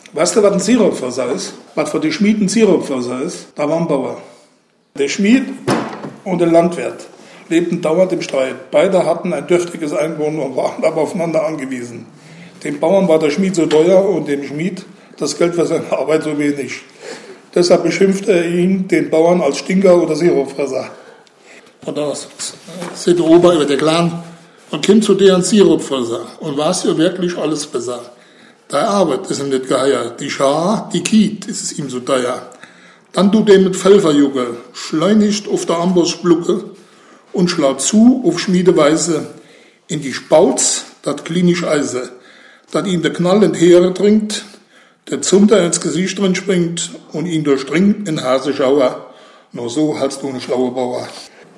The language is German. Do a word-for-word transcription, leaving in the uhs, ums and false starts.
Weißt du, was ein Sirupfresser ist? Was für die Schmied ein Sirupfresser ist? Da war ein Bauer. Der Schmied und der Landwirt lebten dauernd im Streit. Beide hatten ein dürftiges Einkommen und waren aber aufeinander angewiesen. Dem Bauern war der Schmied so teuer und dem Schmied das Geld für seine Arbeit so wenig. Deshalb beschimpfte er ihn, den Bauern, als Stinker oder Sirupfresser. Und da sieht der Ober über der Clan und kommt zu deren Sirupfresser und weiß ja wirklich alles besser. Der Arbeit ist ihm nicht geheuer, die Schar, die Kiet ist es ihm so teuer. Dann tut er mit Pfefferjugge, schleunigt auf der Ambossblucke und schlägt zu auf Schmiedeweise in die Spauz, dat klinisch Eise, dat ihn der Knall in Heere trinkt, der Zunter ins Gesicht drin springt und ihn durchdringt in Haseschauer. Nur so hast du einen schlauen Bauer.